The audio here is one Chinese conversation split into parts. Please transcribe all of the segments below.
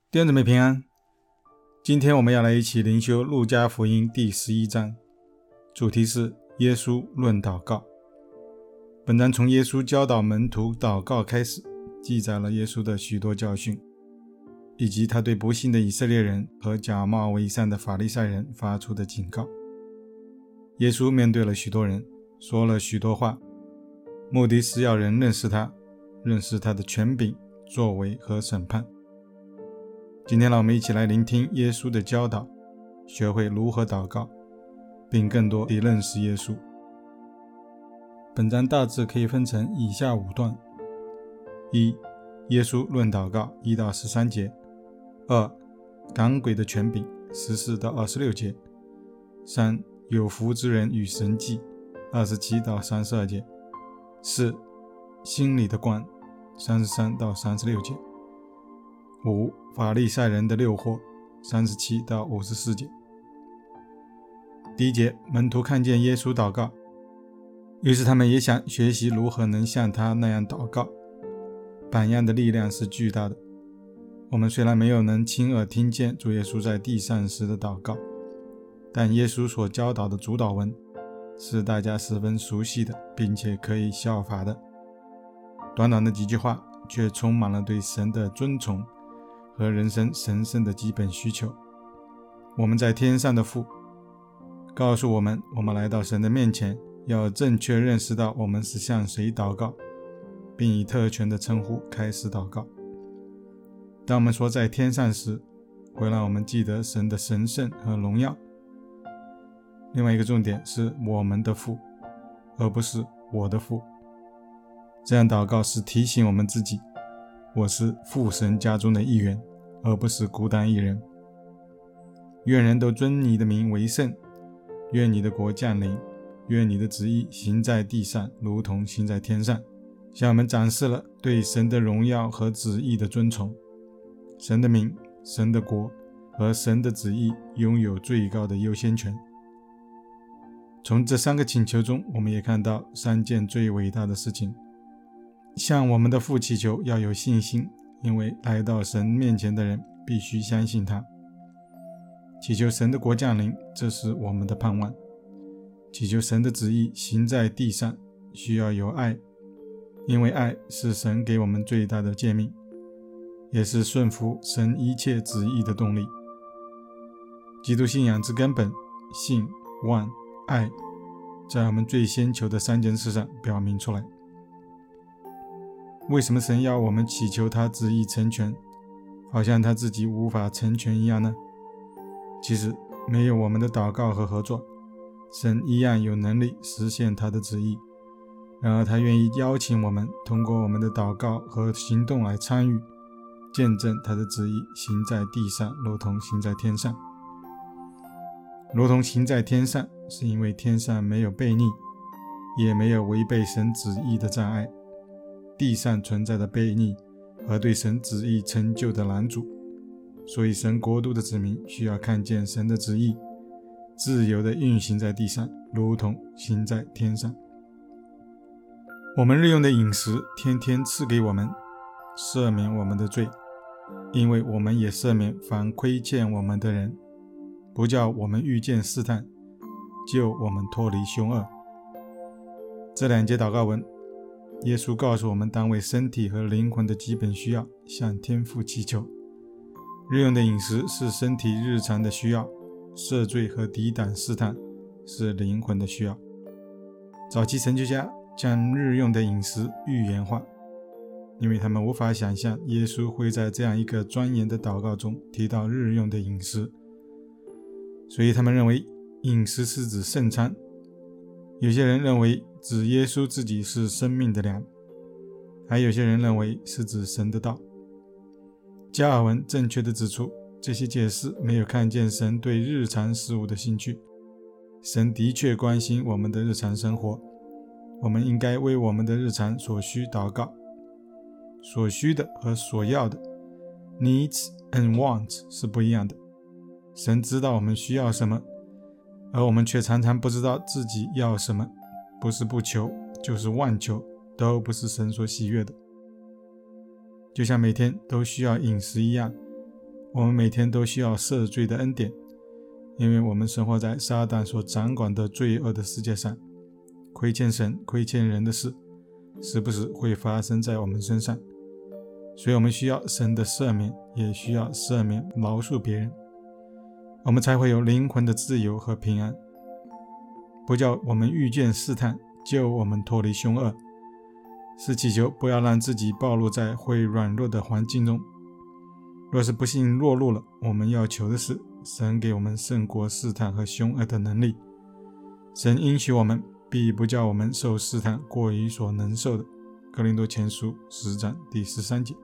弟兄姊妹平安，今天我们要来一起灵修路加福音第11章，主题是耶稣论祷告。本章从耶稣教导门徒祷告开始，记载了耶稣的许多教训，以及他对不信的以色列人和假冒为善的法利赛人发出的警告。耶稣面对了许多人，说了许多话，目的是要人认识他，认识他的权柄、作为和审判。今天让我们一起来聆听耶稣的教导，学会如何祷告，并更多地认识耶稣。本章大致可以分成以下5段： 1. 耶稣论祷告1到13节； 2. 赶鬼的权柄14到26节； 3. 有福之人与神迹27到32节； 4. 心里的光33到36节； 5. 法利赛人的诱惑37到54节。第一节，门徒看见耶稣祷告，于是他们也想学习如何能像他那样祷告。榜样的力量是巨大的。我们虽然没有能亲耳听见主耶稣在地上时的祷告，但耶稣所教导的主祷文是大家十分熟悉的，并且可以效法的。短短的几句话，却充满了对神的尊崇和人生神圣的基本需求。我们在天上的父告诉我们，我们来到神的面前，要正确认识到我们是向谁祷告，并以特权的称呼开始祷告。当我们说在天上时，会让我们记得神的神圣和荣耀。另外一个重点是我们的父，而不是我的父。这样祷告是提醒我们自己，我是父神家中的一员，而不是孤单一人。愿人都尊你的名为圣，愿你的国降临，愿你的旨意行在地上，如同行在天上。向我们展示了对神的荣耀和旨意的尊崇。神的名、神的国和神的旨意拥有最高的优先权。从这3个请求中，我们也看到3件最伟大的事情。向我们的父祈求要有信心，因为来到神面前的人必须相信他。祈求神的国降临，这是我们的盼望。祈求神的旨意行在地上，需要有爱，因为爱是神给我们最大的诫命，也是顺服神一切旨意的动力。基督信仰之根本，信、望、爱，在我们最先求的3件事上表明出来。为什么神要我们祈求他旨意成全，好像他自己无法成全一样呢？其实没有我们的祷告和合作，神一样有能力实现他的旨意。然而他愿意邀请我们通过我们的祷告和行动来参与，见证他的旨意行在地上，如同行在天上。如同行在天上，是因为天上没有悖逆，也没有违背神旨意的障碍。地上存在的悖逆和对神旨意成就的拦阻，所以神国度的子民需要看见神的旨意自由地运行在地上，如同行在天上。我们日用的饮食天天赐给我们，赦免我们的罪，因为我们也赦免凡亏欠我们的人，不叫我们遇见试探，救我们脱离凶恶。这2节祷告文，耶稣告诉我们当为身体和灵魂的基本需要向天父祈求。日用的饮食是身体日常的需要，赦罪和抵挡试探是灵魂的需要。早期神学家将日用的饮食预言化，因为他们无法想象耶稣会在这样一个庄严的祷告中提到日用的饮食，所以他们认为饮食是指圣餐。有些人认为指耶稣自己是生命的粮，还有些人认为是指神的道。加尔文正确地指出，这些解释没有看见神对日常事物的兴趣。神的确关心我们的日常生活，我们应该为我们的日常所需祷告。所需的和所要的 needs and wants 是不一样的。神知道我们需要什么，而我们却常常不知道自己要什么，不是不求，就是妄求，都不是神所喜悦的。就像每天都需要饮食一样， 我们每天都需要赦罪的恩典，因为我们生活在撒旦所掌管的罪恶的世界上，亏欠神、亏欠人的事时不时会发生在我们身上，所以我们需要神的赦免，也需要赦免饶恕别人，我们才会有灵魂的自由和平安。不叫我们遇见试探，救我们脱离凶恶，是祈求不要让自己暴露在会软弱的环境中。若是不幸落入了，我们要求的是神给我们胜过试探和凶恶的能力。神应许我们必不叫我们受试探过于所能受的。哥林多前书10章第13节。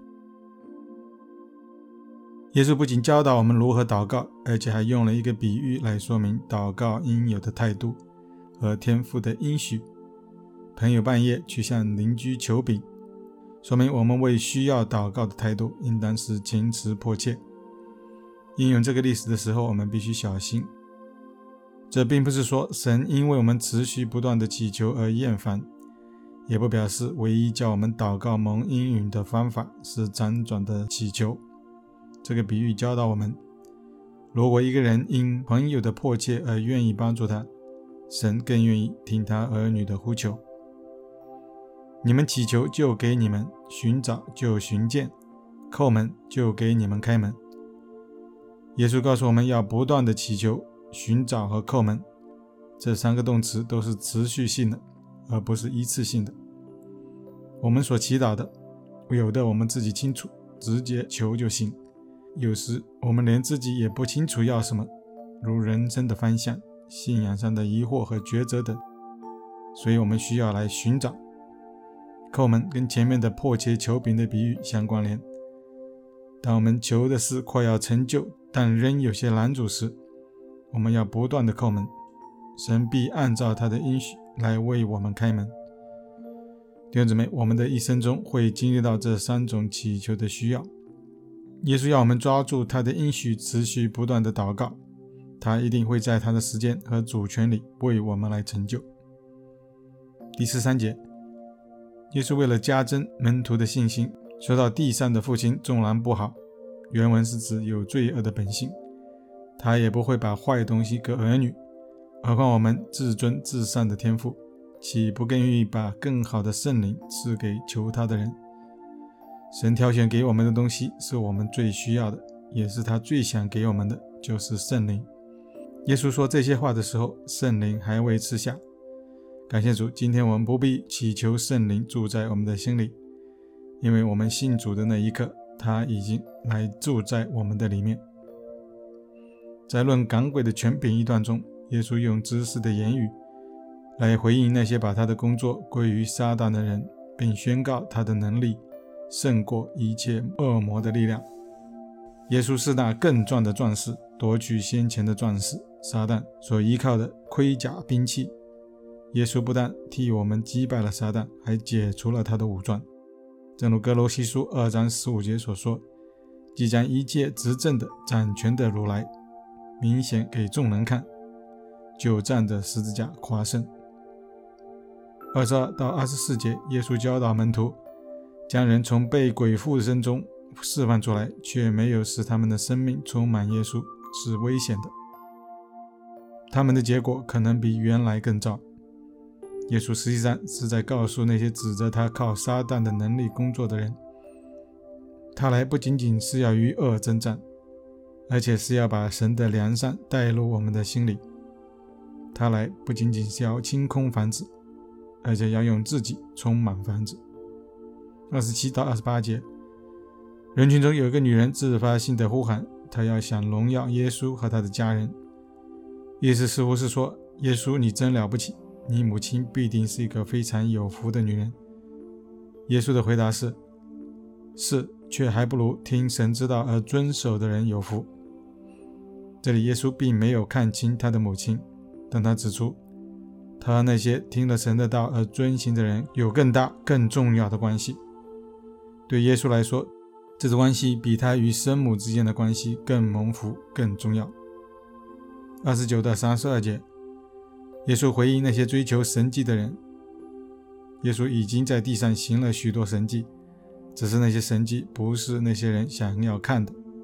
耶稣不仅教导我们如何祷告，而且还用了一个比喻来说明祷告应有的态度和天父的应许。朋友半夜去向邻居求饼，说明我们为需要祷告的态度应当是情辞迫切。应用这个例子的时候，我们必须小心。这并不是说神因为我们持续不断的祈求而厌烦，也不表示唯一叫我们祷告蒙应允的方法是辗转的祈求。这个比喻教导我们，如果一个人因朋友的迫切而愿意帮助他，神更愿意听他儿女的呼求。你们祈求就给你们，寻找就寻见，叩门就给你们开门。耶稣告诉我们要不断的祈求、寻找和叩门，这三个动词都是持续性的，而不是一次性的。我们所祈祷的，有的我们自己清楚，直接求就行；有时我们连自己也不清楚要什么，如人生的方向、信仰上的疑惑和抉择等，所以我们需要来寻找。叩门跟前面的迫切求饼的比喻相关联。当我们求的事快要成就，但仍有些拦阻时，我们要不断的叩门，神必按照他的应许来为我们开门。弟兄姊妹，我们的一生中会经历到这三种祈求的需要。耶稣要我们抓住他的应许，持续不断的祷告，他一定会在他的时间和主权里为我们来成就。第13节，耶稣为了加增门徒的信心，说到地上的父亲纵然不好，原文是指有罪恶的本性，他也不会把坏东西给儿女，何况我们至尊至善的天父，岂不更愿意把更好的圣灵赐给求他的人？神挑选给我们的东西是我们最需要的，也是他最想给我们的，就是圣灵。耶稣说这些话的时候，圣灵还未赐下。感谢主，今天我们不必祈求圣灵住在我们的心里，因为我们信主的那一刻，他已经来住在我们的里面。在论赶鬼的权柄一段中，耶稣用知识的言语来回应那些把他的工作归于撒旦的人，并宣告他的能力胜过一切恶魔的力量。耶稣是那更壮的壮士，夺取先前的壮士撒旦所依靠的盔甲兵器。耶稣不但替我们击败了撒旦，还解除了他的武装。正如哥罗西书2章15节所说，即将一切执政的、掌权的如来明显给众人看，就站着十字架夸胜。22到24节，耶稣教导门徒将人从被鬼附身中释放出来，却没有使他们的生命充满耶稣，是危险的。他们的结果可能比原来更糟。耶稣实际上是在告诉那些指责他靠撒旦的能力工作的人，他来不仅仅是要与恶征战，而且是要把神的良善带入我们的心里。他来不仅仅是要清空房子，而且要用自己充满房子。27到28节，人群中有一个女人自发性的呼喊，她要想荣耀耶稣和他的家人，意思似乎是说，耶稣你真了不起，你母亲必定是一个非常有福的女人。耶稣的回答是，却还不如听神之道而遵守的人有福。这里耶稣并没有看清他的母亲，但他指出，他和那些听了神的道而遵行的人有更大更重要的关系。对耶稣来说，这种关系比他与生母之间的关系更蒙福更重要。29到32节，耶稣回应那些追求神迹的人，耶稣已经在地上行了许多神迹，只是那些神迹不是那些人想要看的。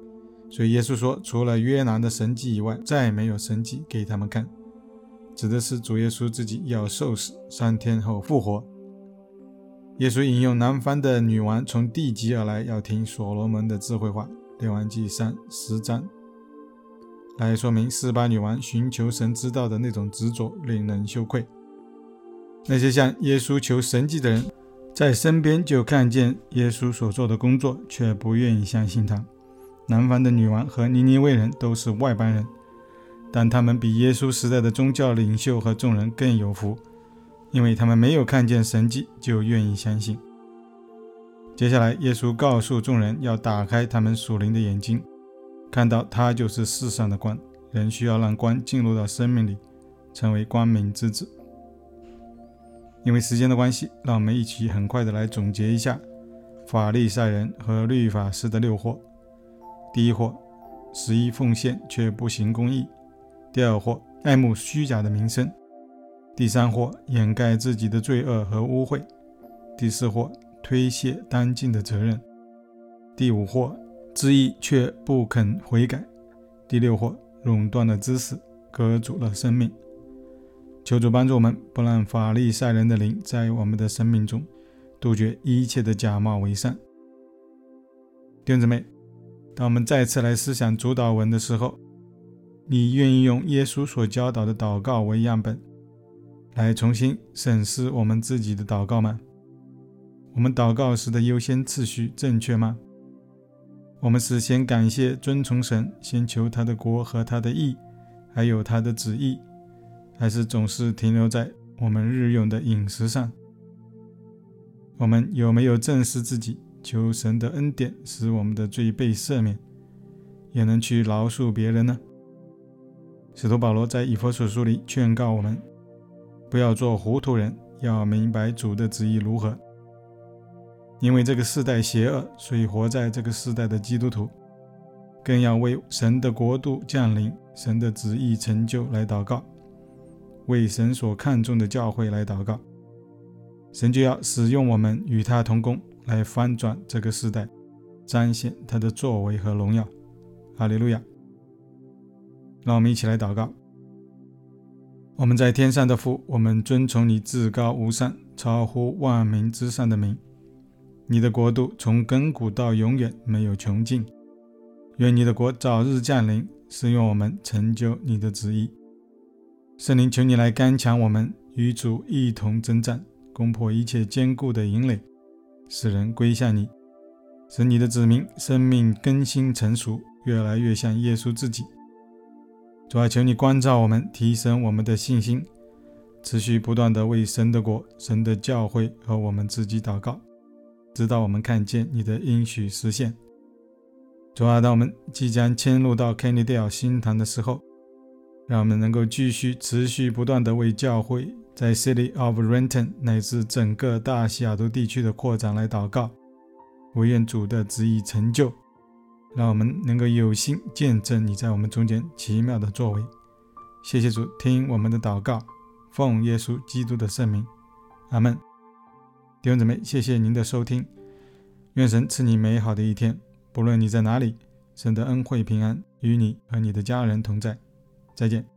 所以耶稣说，除了约拿的神迹以外，再没有神迹给他们看，指的是主耶稣自己要受死，3天后复活。耶稣引用南方的女王从地极而来，要听所罗门的智慧话，列王纪上10章，来说明示巴女王寻求神之道的那种执着令人羞愧。那些向耶稣求神迹的人，在身边就看见耶稣所做的工作，却不愿意相信他。南方的女王和尼尼微人都是外邦人，但他们比耶稣时代的宗教领袖和众人更有福，因为他们没有看见神迹就愿意相信。接下来耶稣告诉众人要打开他们属灵的眼睛，看到他就是世上的光，人需要让光进入到生命里，成为光明之子。因为时间的关系，让我们一起很快的来总结一下法利赛人和律法师的6祸。第一祸，十一奉献却不行公义；第二祸，爱慕虚假的名声；第三祸，掩盖自己的罪恶和污秽；第四祸，推卸当尽的责任；第五祸，知义却不肯悔改；第六祸，垄断了知识，割阻了生命。求主帮助我们，不让法利赛人的灵在我们的生命中，杜绝一切的假冒伪善。弟兄姊妹，当我们再次来思想主祷文的时候，你愿意用耶稣所教导的祷告为样本，来重新审视我们自己的祷告吗？我们祷告时的优先次序正确吗？我们是先感谢遵从神，先求他的国和他的义，还有他的旨意，还是总是停留在我们日用的饮食上？我们有没有正视自己，求神的恩典使我们的罪被赦免，也能去饶恕别人呢？使徒保罗在以弗所书里劝告我们，不要做糊涂人，要明白主的旨意如何。因为这个世代邪恶，所以活在这个世代的基督徒更要为神的国度降临，神的旨意成就来祷告，为神所看重的教会来祷告。神就要使用我们与他同工，来翻转这个世代，彰显他的作为和荣耀。哈利路亚！让我们一起来祷告。我们在天上的父，我们尊崇你至高无上，超乎万民之上的名。你的国度从亘古到永远没有穷尽，愿你的国早日降临，使用我们成就你的旨意。圣灵，求你来刚强我们，与主一同征战，攻破一切坚固的营垒，使人归向你，使你的子民生命更新成熟，越来越像耶稣自己。主啊，求你光照我们，提升我们的信心，持续不断地为神的国、神的教会和我们自己祷告，直到我们看见你的应许实现。主啊，当我们即将迁入到 Kennedale 新堂的时候，让我们能够继续持续不断地为教会在 City of Renton 乃至整个大西雅图地区的扩展来祷告，惟愿主的旨意成就，让我们能够有心见证你在我们中间奇妙的作为。谢谢主，听我们的祷告，奉耶稣基督的圣名，阿们。弟兄姊妹，谢谢您的收听，愿神赐你美好的一天，不论你在哪里，神的恩惠平安与你和你的家人同在。再见。